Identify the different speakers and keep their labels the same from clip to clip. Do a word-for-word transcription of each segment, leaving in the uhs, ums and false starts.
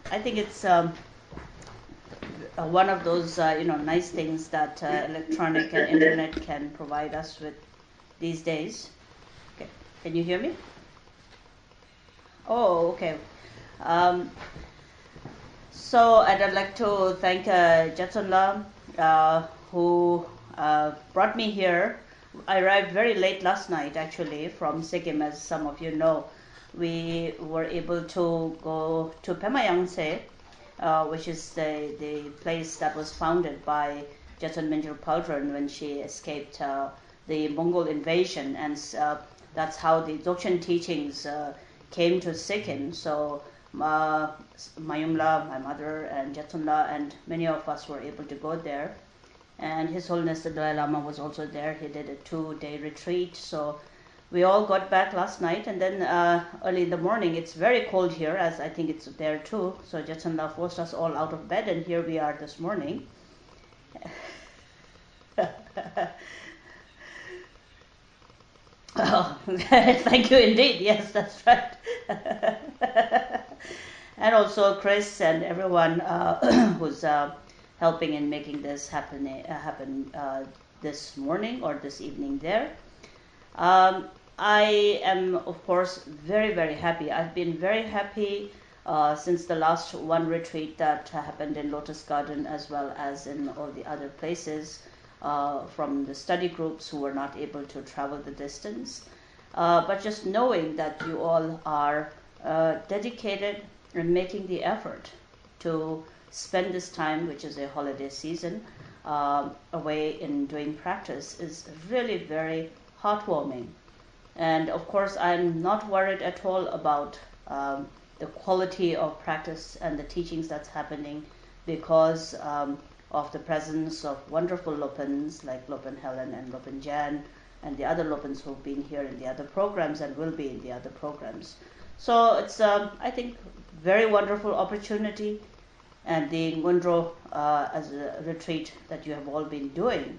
Speaker 1: I think it's um, uh, one of those uh, you know nice things that uh, electronic and internet can provide us with these days. Okay, can you hear me? Oh, okay. Um, so and I'd like to thank uh, Jatunla, uh, who uh, brought me here. I arrived very late last night, actually, from Sikkim, as some of you know. We were able to go to Pemayangse, uh, which is the, the place that was founded by Jetsun Mingyur Paltron when she escaped uh, the Mongol invasion, and uh, that's how the Dzogchen teachings uh, came to Sikkim. So uh, Mayumla, my mother, and Jetsunla, and many of us were able to go there. And His Holiness the Dalai Lama was also there. He did a two-day retreat. So we all got back last night, and then uh, early in the morning, it's very cold here, as I think it's there too. So Jetsunla forced us all out of bed, and here we are this morning. Oh, thank you indeed. Yes, that's right. And also Chris and everyone uh, who's uh, helping in making this happen uh, happen uh, this morning or this evening there. Um, I am, of course, very, very happy. I've been very happy uh, since the last one retreat that happened in Lotus Garden, as well as in all the other places, uh, from the study groups who were not able to travel the distance. Uh, but just knowing that you all are uh, dedicated and making the effort to spend this time, which is a holiday season, um, away in doing practice is really very heartwarming. And of course, I'm not worried at all about um, the quality of practice and the teachings that's happening because um, of the presence of wonderful Lopens like Lopen Helen and Lopen Jan and the other Lopens who've been here in the other programs and will be in the other programs. So it's, um, I think, very wonderful opportunity. And the Ngundro uh, as a retreat that you have all been doing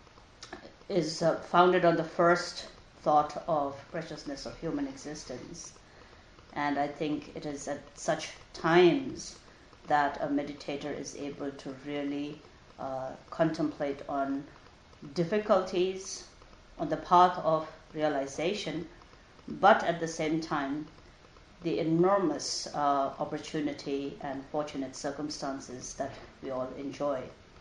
Speaker 1: is uh, founded on the first thought of preciousness of human existence. And I think it is at such times that a meditator is able to really uh, contemplate on difficulties on the path of realization, but at the same time, the enormous uh, opportunity and fortunate circumstances that we all enjoy.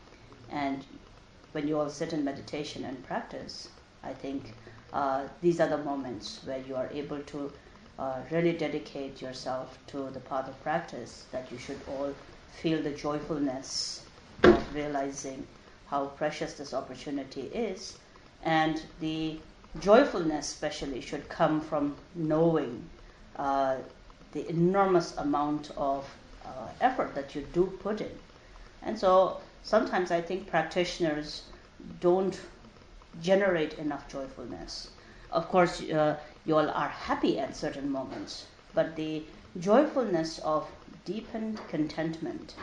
Speaker 1: And when you all sit in meditation and practice, I think uh, these are the moments where you are able to uh, really dedicate yourself to the path of practice, that you should all feel the joyfulness of realizing how precious this opportunity is. And the joyfulness especially should come from knowing uh, the enormous amount of uh, effort that you do put in. And so sometimes I think practitioners don't generate enough joyfulness. Of course, uh, you all are happy at certain moments, but the joyfulness of deepened contentment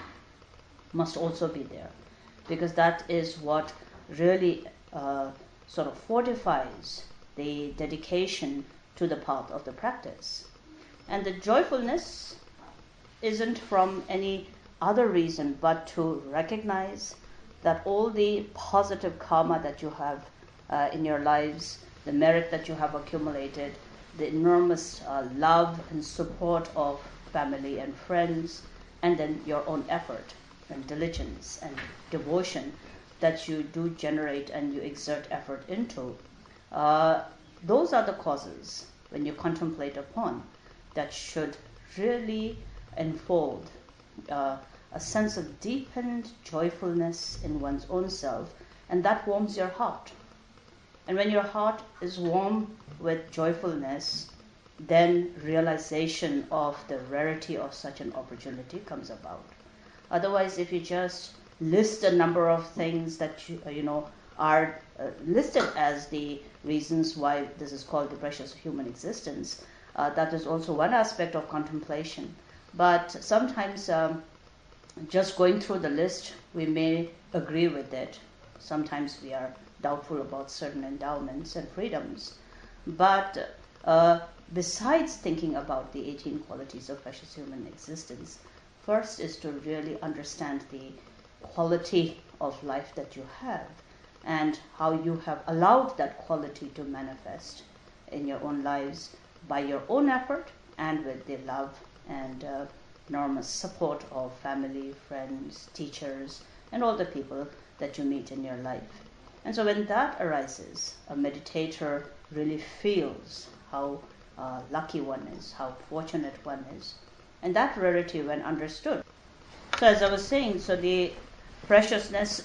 Speaker 1: must also be there, because that is what really uh, sort of fortifies the dedication to the path of the practice. And the joyfulness isn't from any other reason but to recognize that all the positive karma that you have uh, in your lives, the merit that you have accumulated, the enormous uh, love and support of family and friends, and then your own effort and diligence and devotion that you do generate and you exert effort into, uh, those are the causes, when you contemplate upon, that should really enfold uh, a sense of deepened joyfulness in one's own self, and that warms your heart. And when your heart is warm with joyfulness, then realization of the rarity of such an opportunity comes about. Otherwise, if you just list a number of things that you, uh, you know are uh, listed as the reasons why this is called the precious human existence, uh, that is also one aspect of contemplation. But sometimes um, just going through the list, we may agree with it. Sometimes we are doubtful about certain endowments and freedoms. But uh, besides thinking about the eighteen qualities of precious human existence, first is to really understand the quality of life that you have and how you have allowed that quality to manifest in your own lives by your own effort and with the love and uh, enormous support of family, friends, teachers, and all the people that you meet in your life. And so when that arises, a meditator really feels how uh, lucky one is, how fortunate one is, and that rarity when understood. So as I was saying, so the preciousness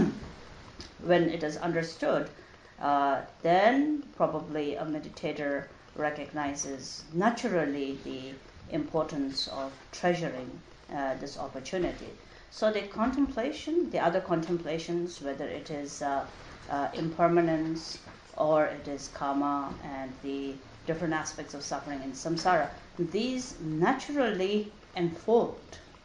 Speaker 1: when it is understood, uh, then probably a meditator recognizes naturally the importance of treasuring uh, this opportunity. So the contemplation, the other contemplations, whether it is uh, uh, impermanence or it is karma and the different aspects of suffering in samsara, these naturally unfold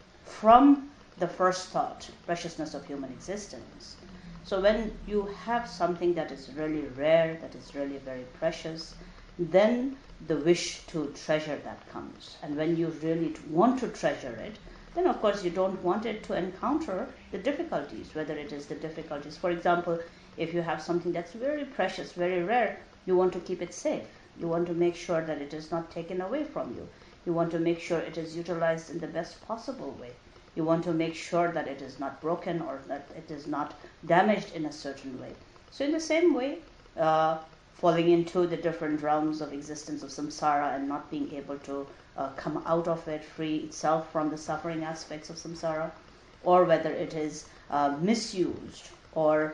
Speaker 1: from the first thought, preciousness of human existence. So when you have something that is really rare, that is really very precious, then the wish to treasure that comes. And when you really want to treasure it, then of course you don't want it to encounter the difficulties, whether it is the difficulties. For example, if you have something that's very precious, very rare, you want to keep it safe. You want to make sure that it is not taken away from you. You want to make sure it is utilized in the best possible way. You want to make sure that it is not broken or that it is not damaged in a certain way. So in the same way, uh, falling into the different realms of existence of samsara and not being able to uh, come out of it, free itself from the suffering aspects of samsara, or whether it is uh, misused or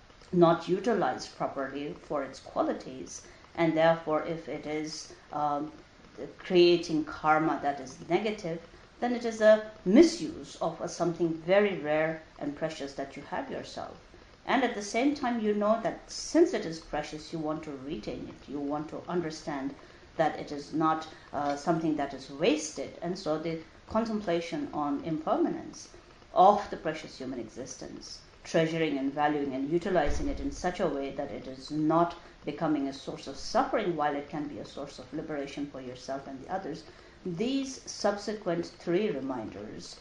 Speaker 1: not utilized properly for its qualities, and therefore if it is um, creating karma that is negative, then it is a misuse of a, something very rare and precious that you have yourself. And at the same time, you know that since it is precious, you want to retain it. You want to understand that it is not uh, something that is wasted. And so the contemplation on impermanence of the precious human existence, treasuring and valuing and utilizing it in such a way that it is not becoming a source of suffering while it can be a source of liberation for yourself and the others, these subsequent three reminders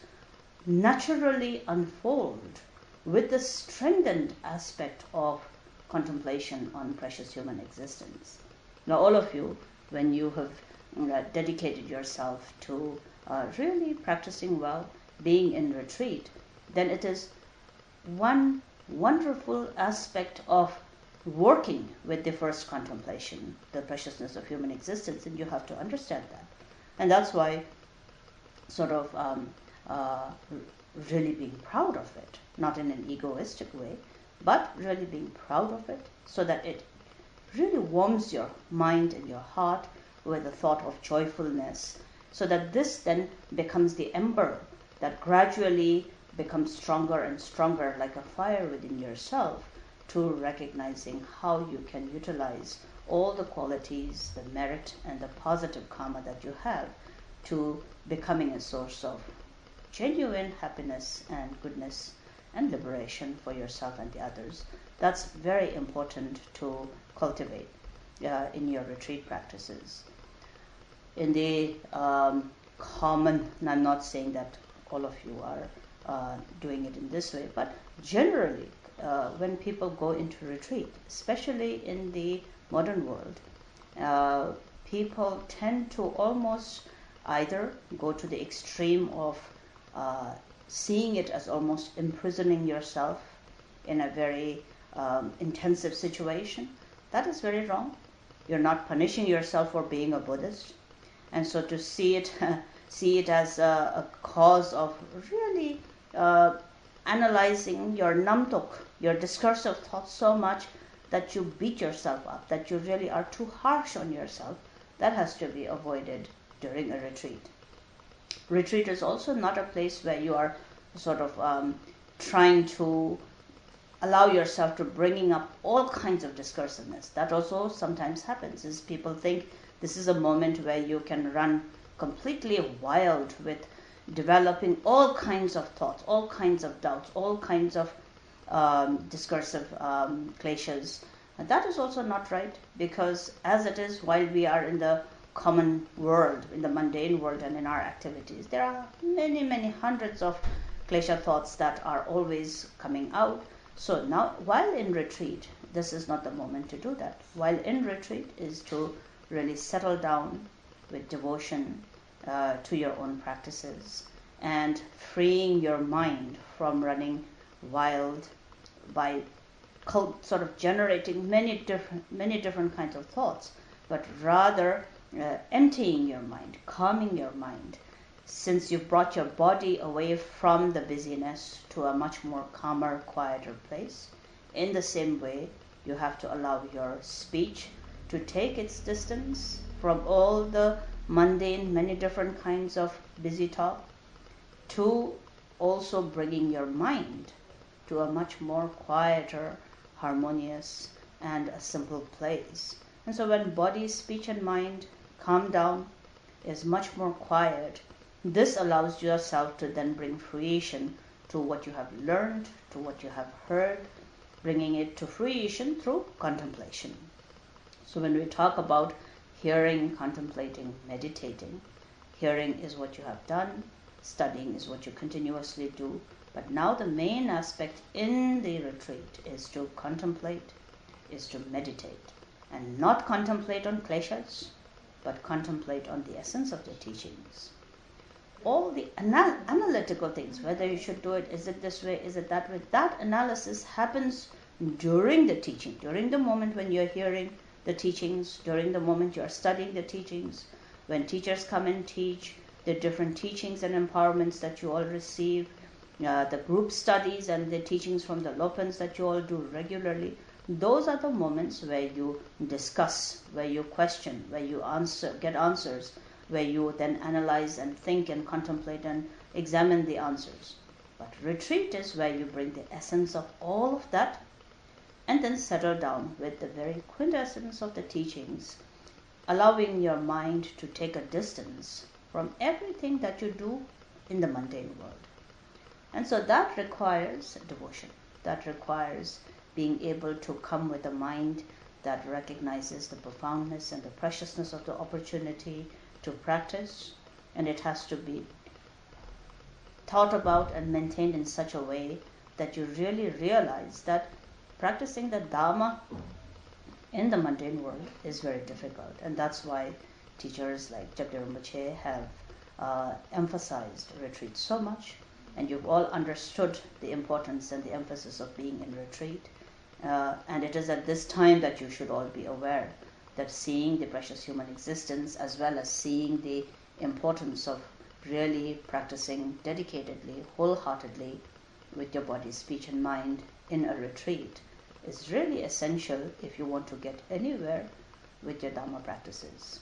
Speaker 1: naturally unfold with the strengthened aspect of contemplation on precious human existence. Now, all of you, when you have uh, dedicated yourself to uh, really practicing well, being in retreat, then it is one wonderful aspect of working with the first contemplation, the preciousness of human existence, and you have to understand that. And that's why sort of um, uh, really being proud of it, not in an egoistic way, but really being proud of it so that it really warms your mind and your heart with a thought of joyfulness, so that this then becomes the ember that gradually becomes stronger and stronger like a fire within yourself, to recognizing how you can utilize all the qualities, the merit and the positive karma that you have to becoming a source of genuine happiness and goodness and liberation for yourself and the others. That's very important to cultivate uh, in your retreat practices. In the um, common, and I'm not saying that all of you are uh, doing it in this way, but generally, uh, when people go into retreat, especially in the modern world, uh, people tend to almost either go to the extreme of uh, seeing it as almost imprisoning yourself in a very um, intensive situation. That is very wrong. You're not punishing yourself for being a Buddhist. And so to see it see it as a, a cause of really uh, analyzing your namtok, your discursive thoughts so much that you beat yourself up, that you really are too harsh on yourself, that has to be avoided during a retreat. Retreat is also not a place where you are sort of um, trying to allow yourself to bringing up all kinds of discursiveness. That also sometimes happens, is people think this is a moment where you can run completely wild with developing all kinds of thoughts, all kinds of doubts, all kinds of um, discursive um, kleshas. And that is also not right, because as it is, while we are in the common world, in the mundane world and in our activities, there are many, many hundreds of klesha thoughts that are always coming out. So now, while in retreat, this is not the moment to do that. While in retreat is to really settle down with devotion uh, to your own practices and freeing your mind from running wild by sort of generating many different many different kinds of thoughts, but rather uh, emptying your mind, calming your mind, since you've brought your body away from the busyness to a much more calmer, quieter place. In the same way, you have to allow your speech to take its distance from all the mundane, many different kinds of busy talk, to also bringing your mind to a much more quieter, harmonious, and a simple place. And so when body, speech, and mind calm down, is much more quiet, this allows yourself to then bring fruition to what you have learned, to what you have heard, bringing it to fruition through contemplation. So when we talk about hearing, contemplating, meditating, hearing is what you have done, studying is what you continuously do, but now the main aspect in the retreat is to contemplate, is to meditate, and not contemplate on kleshas, but contemplate on the essence of the teachings. All the anal- analytical things, whether you should do it, is it this way, is it that way, that analysis happens during the teaching, during the moment when you're hearing the teachings, during the moment you're studying the teachings, when teachers come and teach, the different teachings and empowerments that you all receive, uh, the group studies and the teachings from the Lopans that you all do regularly. Those are the moments where you discuss, where you question, where you answer, get answers, where you then analyze and think and contemplate and examine the answers. But retreat is where you bring the essence of all of that and then settle down with the very quintessence of the teachings, allowing your mind to take a distance from everything that you do in the mundane world. And so that requires devotion. That requires being able to come with a mind that recognizes the profoundness and the preciousness of the opportunity to practice, and it has to be thought about and maintained in such a way that you really realize that practicing the Dharma in the mundane world is very difficult, and that's why teachers like Jabde Rinpoche have uh, emphasized retreat so much, and you've all understood the importance and the emphasis of being in retreat. Uh, and it is at this time that you should all be aware that seeing the precious human existence, as well as seeing the importance of really practicing dedicatedly, wholeheartedly with your body, speech, and mind in a retreat, is really essential if you want to get anywhere with your Dhamma practices.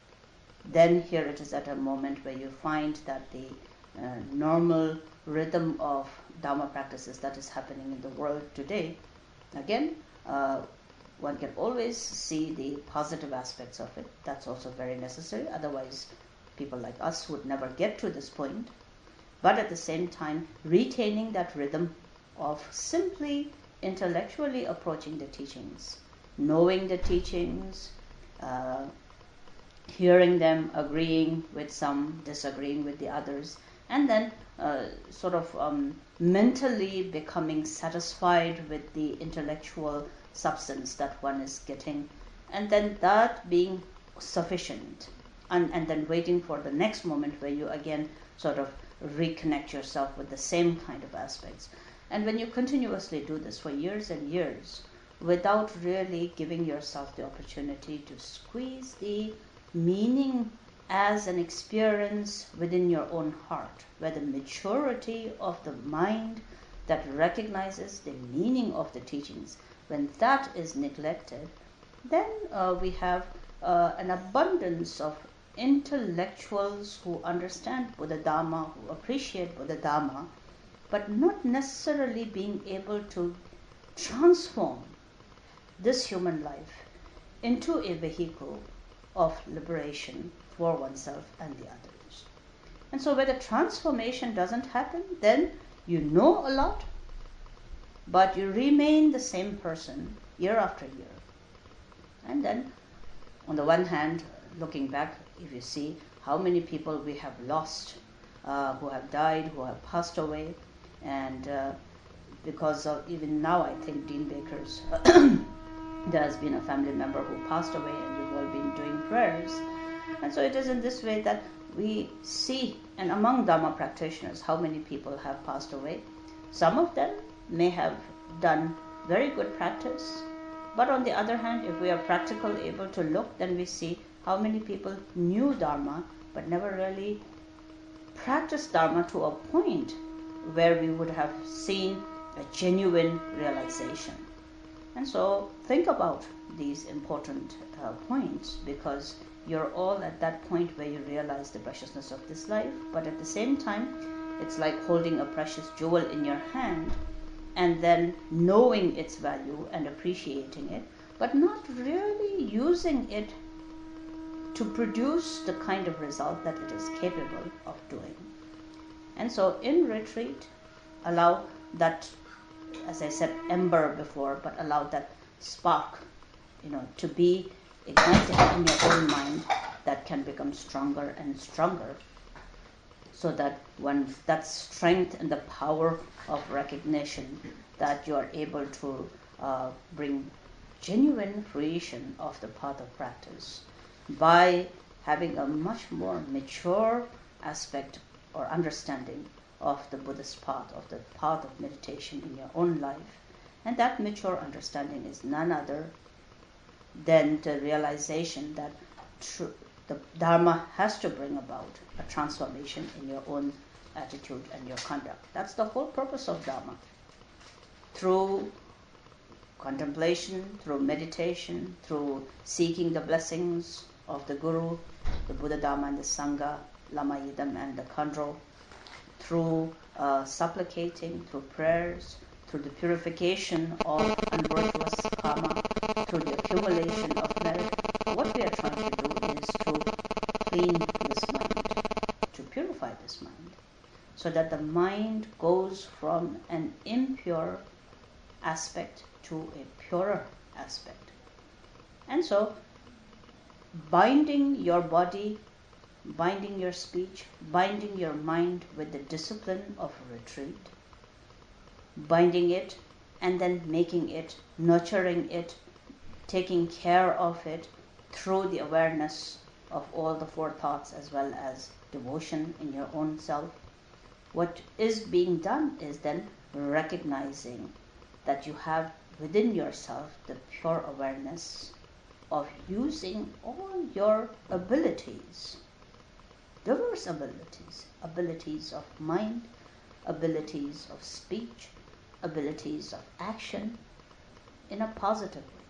Speaker 1: Then here it is at a moment where you find that the uh, normal rhythm of Dhamma practices that is happening in the world today, again, uh, one can always see the positive aspects of it. That's also very necessary. Otherwise, people like us would never get to this point. But at the same time, retaining that rhythm of simply intellectually approaching the teachings, knowing the teachings, uh, hearing them, agreeing with some, disagreeing with the others, and then uh, sort of um, mentally becoming satisfied with the intellectual substance that one is getting, and then that being sufficient, and, and then waiting for the next moment where you again sort of reconnect yourself with the same kind of aspects. And when you continuously do this for years and years without really giving yourself the opportunity to squeeze the meaning as an experience within your own heart, where the maturity of the mind that recognizes the meaning of the teachings, when that is neglected, then uh, we have uh, an abundance of intellectuals who understand Buddha Dharma, who appreciate Buddha Dharma, but not necessarily being able to transform this human life into a vehicle of liberation for oneself and the others. And so where the transformation doesn't happen, then you know a lot, but you remain the same person year after year. And then, on the one hand, looking back, if you see how many people we have lost, uh, who have died, who have passed away, and uh, because of even now, I think Dean Baker's there has been a family member who passed away, and you've all been doing prayers. And so it is in this way that we see, and among Dharma practitioners, how many people have passed away. Some of them may have done very good practice, but on the other hand, if we are practical able to look, then we see how many people knew Dharma but never really practiced Dharma to a point where we would have seen a genuine realization. And so think about these important uh, points, because you're all at that point where you realize the preciousness of this life, but at the same time, it's like holding a precious jewel in your hand and then knowing its value and appreciating it, but not really using it to produce the kind of result that it is capable of doing. And so in retreat, allow that, as I said, ember before, but allow that spark, you know, to be ignited in your own mind, that can become stronger and stronger, so that when that strength and the power of recognition, that you are able to uh, bring genuine fruition of the path of practice by having a much more mature aspect or understanding of the Buddhist path, of the path of meditation in your own life. And that mature understanding is none other than the realization that tr- the Dharma has to bring about a transformation in your own attitude and your conduct. That's the whole purpose of Dharma. Through contemplation, through meditation, through seeking the blessings of the Guru, the Buddha, Dharma, and the Sangha, Lama Yidam and the Khandro, through uh, supplicating, through prayers, through the purification of unvirtuous karma, through the accumulation of merit. What we are trying to do is to clean this mind, to purify this mind, so that the mind goes from an impure aspect to a purer aspect. And so, binding your body, binding your speech, binding your mind with the discipline of retreat, binding it and then making it, nurturing it, taking care of it through the awareness of all the four thoughts as well as devotion in your own self. What is being done is then recognizing that you have within yourself the pure awareness of using all your abilities, diverse abilities, abilities of mind, abilities of speech, abilities of action in a positive way.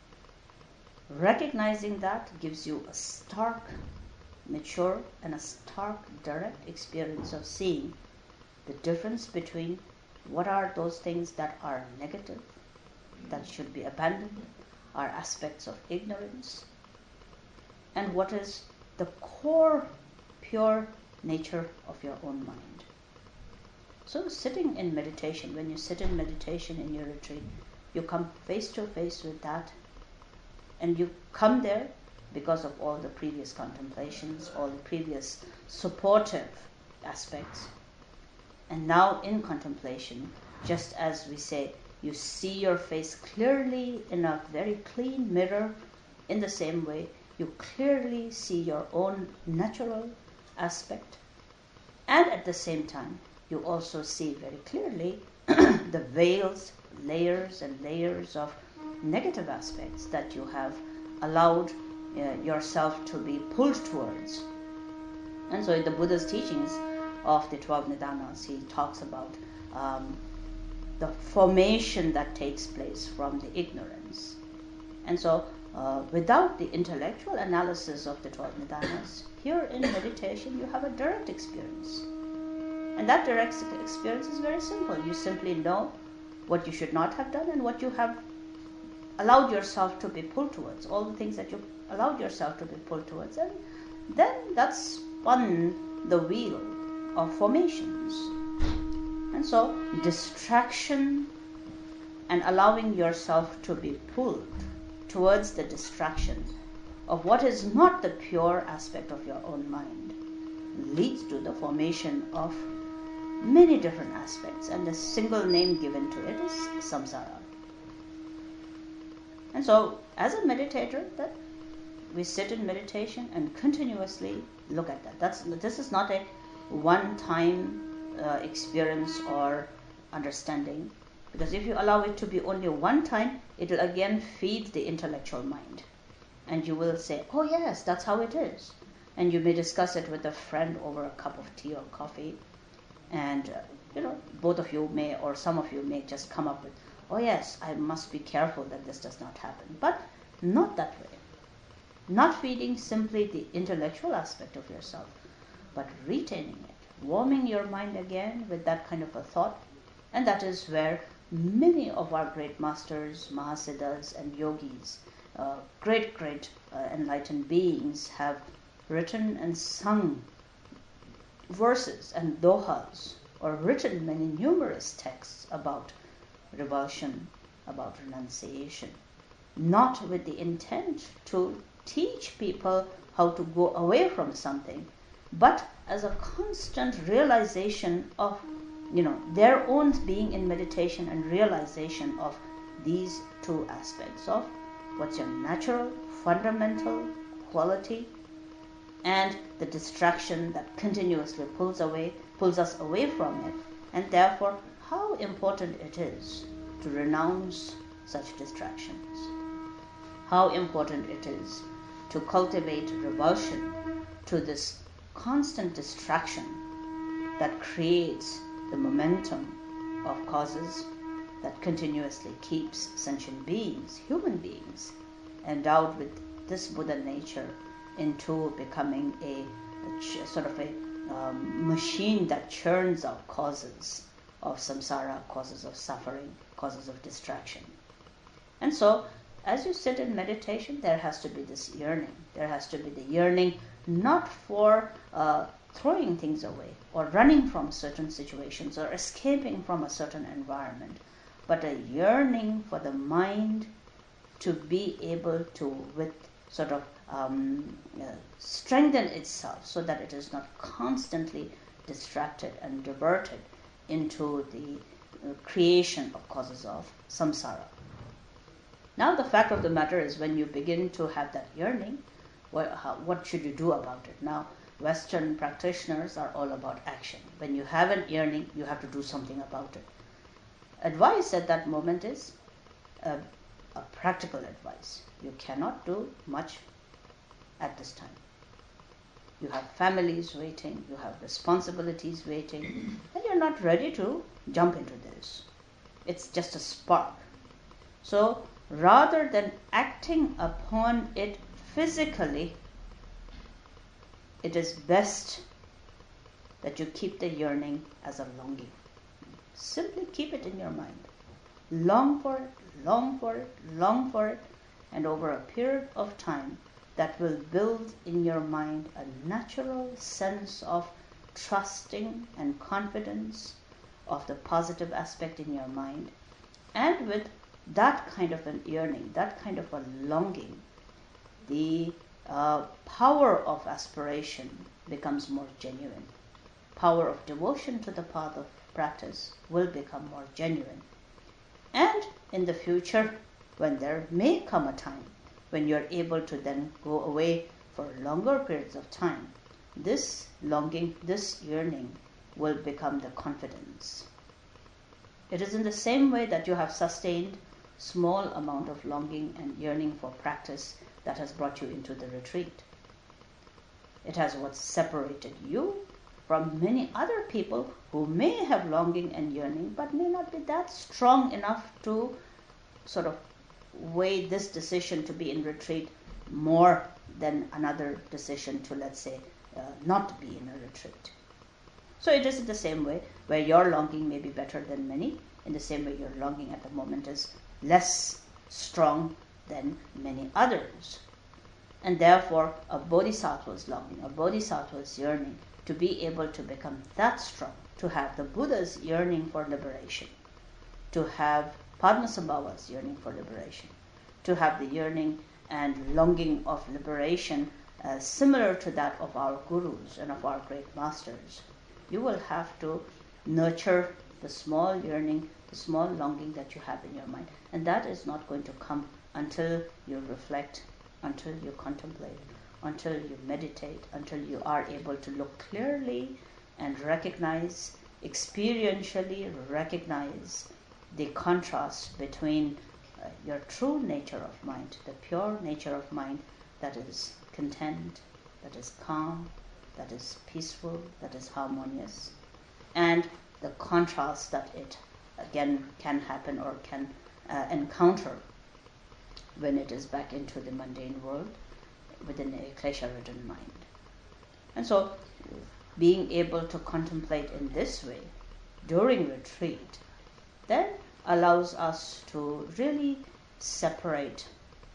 Speaker 1: Recognizing that gives you a stark, mature, and a stark, direct experience of seeing the difference between what are those things that are negative, that should be abandoned, are aspects of ignorance, and what is the core, pure nature of your own mind. So sitting in meditation, when you sit in meditation in your retreat, you come face to face with that, and you come there because of all the previous contemplations, all the previous supportive aspects. And now in contemplation, just as we say, you see your face clearly in a very clean mirror, in the same way, you clearly see your own natural aspect. And at the same time, you also see very clearly the veils, layers and layers of negative aspects that you have allowed uh, yourself to be pulled towards. And so in the Buddha's teachings of the twelve Nidanas, he talks about um, the formation that takes place from the ignorance. And so uh, without the intellectual analysis of the twelve Nidanas, here in meditation you have a direct experience. And that direct experience is very simple. You simply know what you should not have done and what you have allowed yourself to be pulled towards, all the things that you allowed yourself to be pulled towards. And then that's spun the wheel of formations. And so distraction and allowing yourself to be pulled towards the distraction of what is not the pure aspect of your own mind leads to the formation of many different aspects, and the single name given to it is samsara. And so, as a meditator, that we sit in meditation and continuously look at that. That's this is not a one-time uh, experience or understanding, because if you allow it to be only one time, it will again feed the intellectual mind, and you will say, "Oh yes, that's how it is," and you may discuss it with a friend over a cup of tea or coffee, and uh, you know both of you may, or some of you may just come up with, "Oh yes, I must be careful that this does not happen," but not that way. Not feeding simply the intellectual aspect of yourself, but retaining it, warming your mind again with that kind of a thought. And that is where many of our great masters, Mahasiddhas and yogis, uh, great, great uh, enlightened beings have written and sung verses and dohas, or written many numerous texts about revulsion, about renunciation, not with the intent to teach people how to go away from something, but as a constant realization of, you know, their own being in meditation and realization of these two aspects of what's your natural, fundamental quality, and the distraction that continuously pulls away, pulls us away from it, and therefore how important it is to renounce such distractions. How important it is to cultivate revulsion to this constant distraction that creates the momentum of causes that continuously keeps sentient beings, human beings, endowed with this Buddha nature into becoming a, a ch- sort of a um, machine that churns out causes of samsara, causes of suffering, causes of distraction. And so, as you sit in meditation, there has to be this yearning. There has to be the yearning not for uh, throwing things away or running from certain situations or escaping from a certain environment, but a yearning for the mind to be able to, with sort of um, uh, strengthen itself so that it is not constantly distracted and diverted into the uh, creation of causes of samsara. Now the fact of the matter is, when you begin to have that yearning, what, how, what should you do about it? Now, Western practitioners are all about action. When you have an yearning, you have to do something about it. Advice at that moment is a, a practical advice. You cannot do much at this time. You have families waiting, you have responsibilities waiting, and you're not ready to jump into this. It's just a spark. So, rather than acting upon it physically, it is best that you keep the yearning as a longing. Simply keep it in your mind. Long for it, long for it, long for it, and over a period of time, that will build in your mind a natural sense of trusting and confidence of the positive aspect in your mind. And with that kind of an yearning, that kind of a longing, the uh, power of aspiration becomes more genuine. Power of devotion to the path of practice will become more genuine. And in the future, when there may come a time when you're able to then go away for longer periods of time, this longing, this yearning will become the confidence. It is in the same way that you have sustained small amount of longing and yearning for practice that has brought you into the retreat. It has what separated you from many other people who may have longing and yearning but may not be that strong enough to sort of weigh this decision to be in retreat more than another decision to, let's say, uh, not be in a retreat. So it is in the same way where your longing may be better than many, in the same way your longing at the moment is less strong than many others. And therefore, a bodhisattva's longing, a bodhisattva's yearning to be able to become that strong, to have the Buddha's yearning for liberation, to have Padmasambhava's yearning for liberation, to have the yearning and longing of liberation uh, similar to that of our gurus and of our great masters. You will have to nurture the small yearning, the small longing that you have in your mind. And that is not going to come until you reflect, until you contemplate, until you meditate, until you are able to look clearly and recognize, experientially recognize the contrast between uh, your true nature of mind, the pure nature of mind that is content, that is calm, that is peaceful, that is harmonious, and the contrast that it again can happen or can uh, encounter when it is back into the mundane world within a klesha-ridden mind. And so being able to contemplate in this way during retreat then allows us to really separate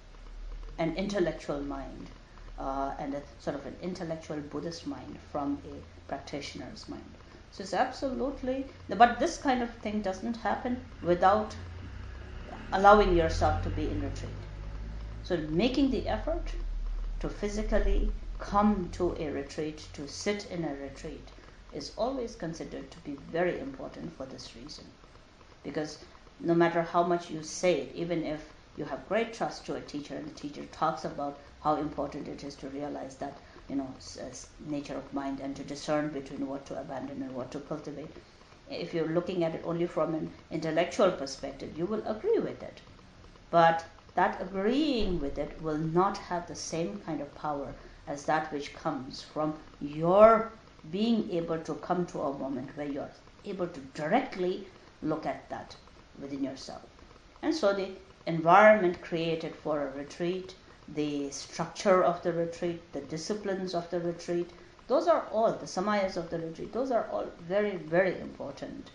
Speaker 1: an intellectual mind uh, and a sort of an intellectual Buddhist mind from a practitioner's mind. So it's absolutely, but this kind of thing doesn't happen without allowing yourself to be in retreat. So making the effort to physically come to a retreat, to sit in a retreat, is always considered to be very important for this reason. Because no matter how much you say it, even if you have great trust to a teacher and the teacher talks about how important it is to realize that, you know, nature of mind and to discern between what to abandon and what to cultivate, if you're looking at it only from an intellectual perspective, you will agree with it. But that agreeing with it will not have the same kind of power as that which comes from your being able to come to a moment where you're able to directly look at that within yourself. And so the environment created for a retreat, the structure of the retreat, the disciplines of the retreat, those are all, the samayas of the retreat, those are all very, very important.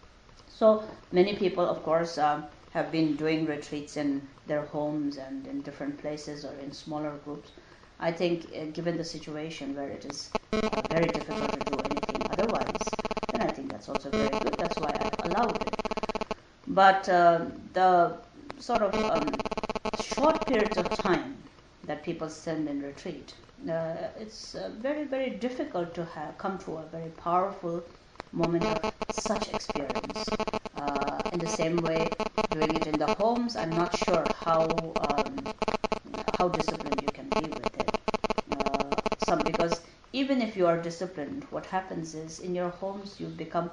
Speaker 1: So many people, of course, um, have been doing retreats in their homes and in different places or in smaller groups. I think uh, given the situation where it is uh, very difficult to do anything otherwise, then I think that's also very good. That's why I allowed it. But uh, the sort of um, short periods of time that people spend in retreat, uh, it's uh, very, very difficult to have come to a very powerful moment of such experience. Uh, in the same way, doing it in the homes, I'm not sure how um, how disciplined you can be with it. Uh, some because even if you are disciplined, what happens is in your homes you become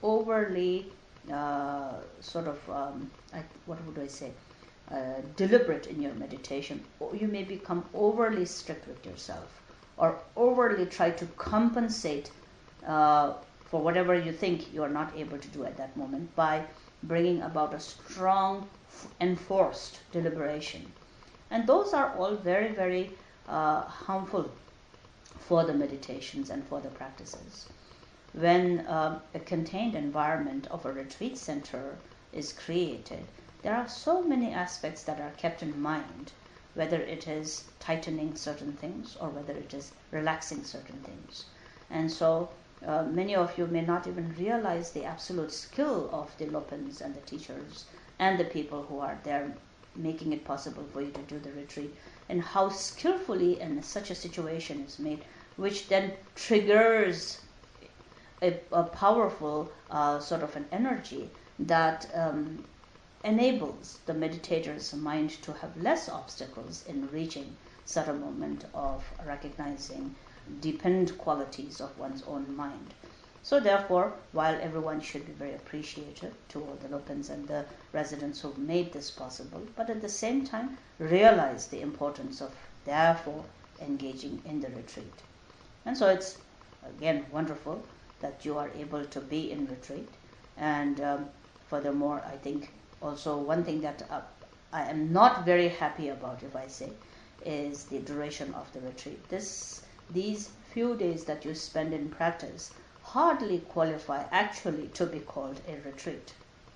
Speaker 1: overly uh, sort of um, I, what would I say? Uh, deliberate in your meditation, or you may become overly strict with yourself, or overly try to compensate uh, for whatever you think you are not able to do at that moment by bringing about a strong, enforced deliberation. And those are all very, very uh, harmful for the meditations and for the practices. When uh, a contained environment of a retreat center is created, there are so many aspects that are kept in mind, whether it is tightening certain things or whether it is relaxing certain things. And so uh, many of you may not even realize the absolute skill of the Lopens and the teachers and the people who are there making it possible for you to do the retreat, and how skillfully in such a situation is made, which then triggers a, a powerful uh, sort of an energy that um, enables the meditator's mind to have less obstacles in reaching such a moment of recognizing dependent qualities of one's own mind. So therefore, while everyone should be very appreciative to all the Lopens and the residents who made this possible, but at the same time realize the importance of therefore engaging in the retreat. And so it's again wonderful that you are able to be in retreat. And um, furthermore, I think also one thing that uh, I am not very happy about, if I say, is the duration of the retreat. This, these few days that you spend in practice hardly qualify actually to be called a retreat.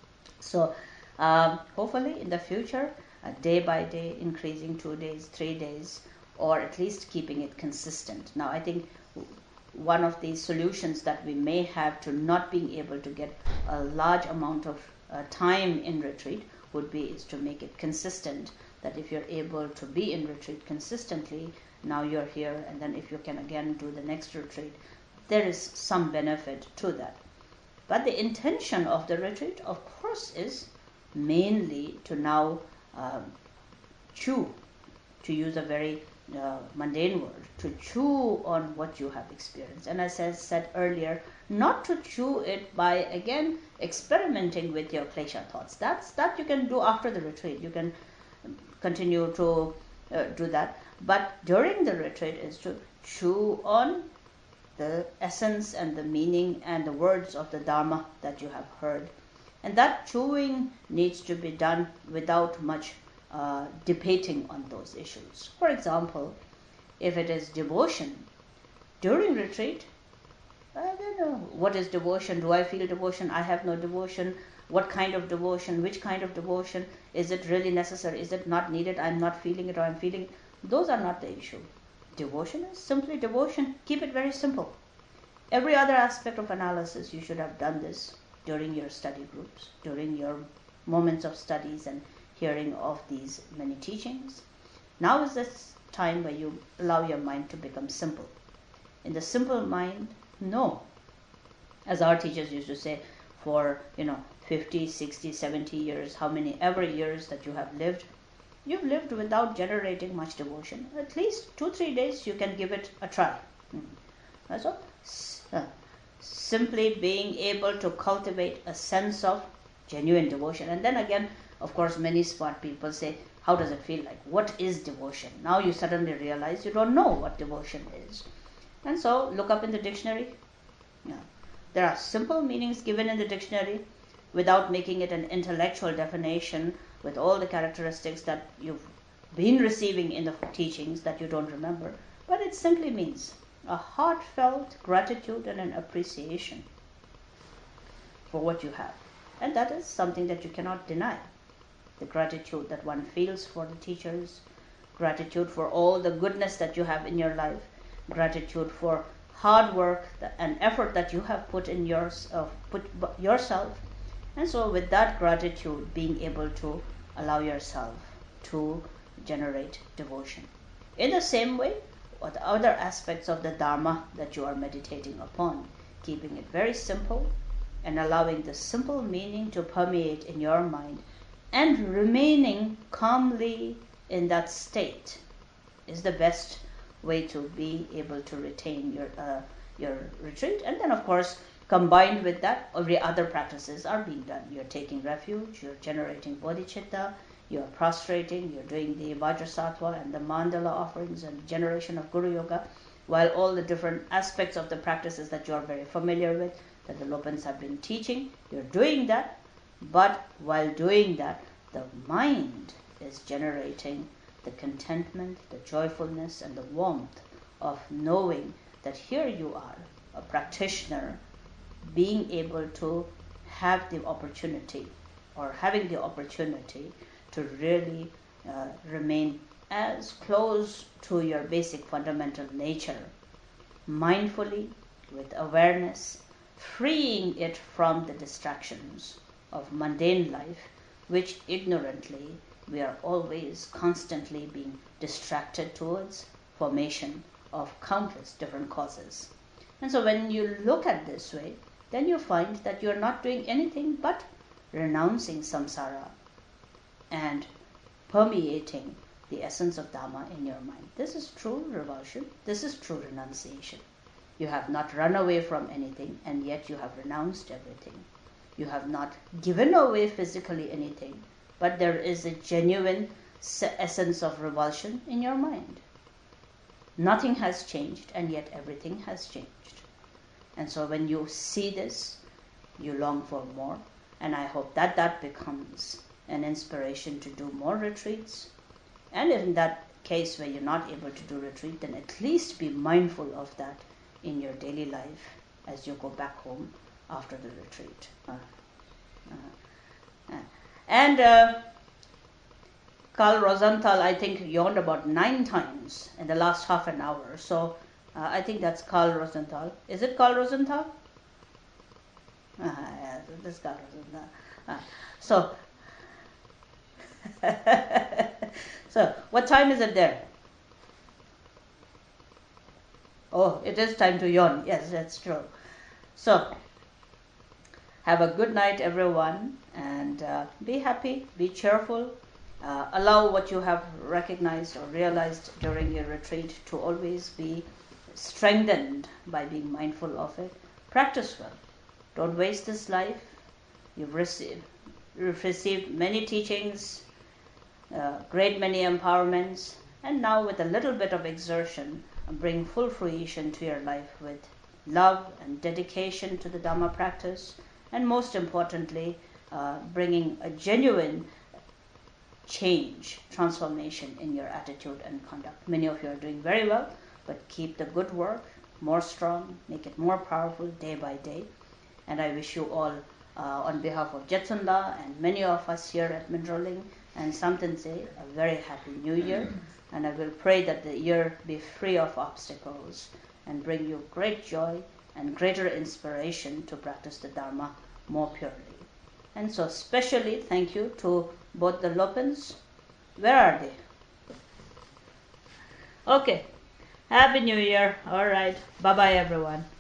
Speaker 1: So um, hopefully in the future, uh, day by day, increasing two days, three days, or at least keeping it consistent. Now I think one of the solutions that we may have to not being able to get a large amount of uh, time in retreat would be is to make it consistent, that if you're able to be in retreat consistently, now you're here, and then if you can again do the next retreat, there is some benefit to that. But the intention of the retreat, of course, is mainly to now um, chew, to use a very uh, mundane word, to chew on what you have experienced. And as I said earlier, not to chew it by, again, experimenting with your klesha thoughts. That's that you can do after the retreat. You can continue to uh, do that. But during the retreat is to chew on the essence and the meaning and the words of the Dharma that you have heard. And that chewing needs to be done without much uh, debating on those issues. For example, if it is devotion, during retreat, I don't know, what is devotion? Do I feel devotion? I have no devotion. What kind of devotion? Which kind of devotion? Is it really necessary? Is it not needed? I'm not feeling it, or I'm feeling it. Those are not the issue. Devotion is simply devotion. Keep it very simple. Every other aspect of analysis, you should have done this during your study groups, during your moments of studies and hearing of these many teachings. Now is this time where you allow your mind to become simple. In the simple mind, no. As our teachers used to say, for, you know, fifty, sixty, seventy years, how many ever years that you have lived, you've lived without generating much devotion. At least two, three days you can give it a try. Mm-hmm. So, uh, simply being able to cultivate a sense of genuine devotion. And then again, of course, many smart people say, how does it feel like? What is devotion? Now you suddenly realize you don't know what devotion is. And so look up in the dictionary. Yeah. There are simple meanings given in the dictionary without making it an intellectual definition with all the characteristics that you've been receiving in the teachings that you don't remember. But it simply means a heartfelt gratitude and an appreciation for what you have. And that is something that you cannot deny. The gratitude that one feels for the teachers, gratitude for all the goodness that you have in your life, gratitude for hard work and effort that you have put in yours, uh, put yourself. And so with that gratitude, being able to allow yourself to generate devotion. In the same way, or the other aspects of the Dharma that you are meditating upon, keeping it very simple and allowing the simple meaning to permeate in your mind and remaining calmly in that state is the best way to be able to retain your uh, your retreat. And then, of course, combined with that, every other practices are being done. You're taking refuge, you're generating bodhicitta, you're prostrating, you're doing the Vajrasattva and the mandala offerings and generation of Guru Yoga, while all the different aspects of the practices that you're very familiar with, that the Lopans have been teaching, you're doing that. But while doing that, the mind is generating the contentment, the joyfulness, and the warmth of knowing that here you are, a practitioner, being able to have the opportunity or having the opportunity to really uh, remain as close to your basic fundamental nature, mindfully, with awareness, freeing it from the distractions of mundane life, which ignorantly we are always constantly being distracted towards formation of countless different causes. And so when you look at this way, then you find that you are not doing anything but renouncing samsara and permeating the essence of Dhamma in your mind. This is true revulsion. This is true renunciation. You have not run away from anything, and yet you have renounced everything. You have not given away physically anything, but there is a genuine essence of revulsion in your mind. Nothing has changed, and yet everything has changed. And so when you see this, you long for more. And I hope that that becomes an inspiration to do more retreats. And in that case where you're not able to do retreat, then at least be mindful of that in your daily life as you go back home after the retreat. Uh, uh, uh. And uh, Carl Rosenthal, I think, yawned about nine times in the last half an hour. So uh, I think that's Carl Rosenthal. Is it Carl Rosenthal? Uh, yeah, this Carl Rosenthal. Uh, so, So, what time is it there? Oh, it is time to yawn. Yes, that's true. So, have a good night, everyone, and uh, be happy, be cheerful. Uh, allow what you have recognized or realized during your retreat to always be strengthened by being mindful of it. Practice well. Don't waste this life. You've received, you've received many teachings, a great many empowerments, and now with a little bit of exertion, bring full fruition to your life with love and dedication to the Dharma practice, and most importantly, uh, bringing a genuine change, transformation in your attitude and conduct. Many of you are doing very well, but keep the good work more strong, make it more powerful day by day. And I wish you all, uh, on behalf of Jetsunla and many of us here at Mindroling and Samtensei, a very happy new year. And I will pray that the year be free of obstacles and bring you great joy and greater inspiration to practice the Dharma more purely. And so specially thank you to both the Lopens. Where are they? Okay. Happy New Year. All right. Bye-bye, everyone.